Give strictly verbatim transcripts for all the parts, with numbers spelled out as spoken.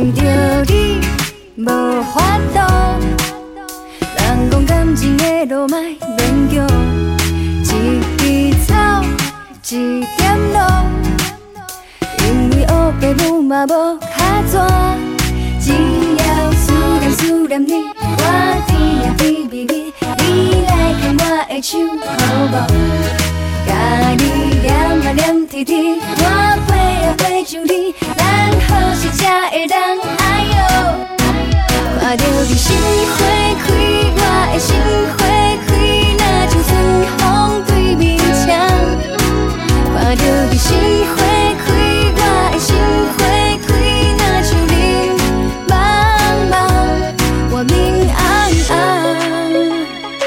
为着你无法度，人讲感情的路莫勉强，一枝草，一点露，因为黑白母嘛无卡纸，只要思念思念你，我甜呀甜蜜蜜，你来牵我的手好无？甲你念啊念天天，我飞啊飞上你，咱好时才会当哎呦。看着你心花开，我的心花开，若像春风对面墙。看着你心花开，我的心花开，若像林茫茫，我明暗暗。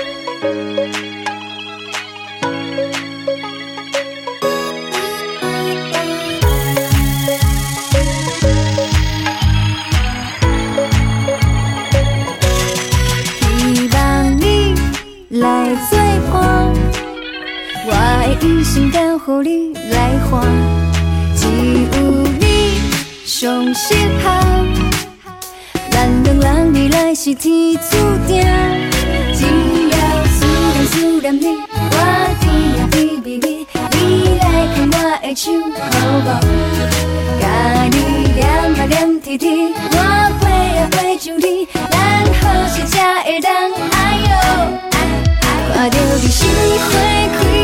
来作伴，我的一生交予你来换，只有你上适合。咱两人未来是天注定，只要思念思念你，我甜呀甜蜜蜜，你来牵我的手好无？甲你念啊念天天，我飞啊飞上你，咱好时才会当哎呦。看着你心花开。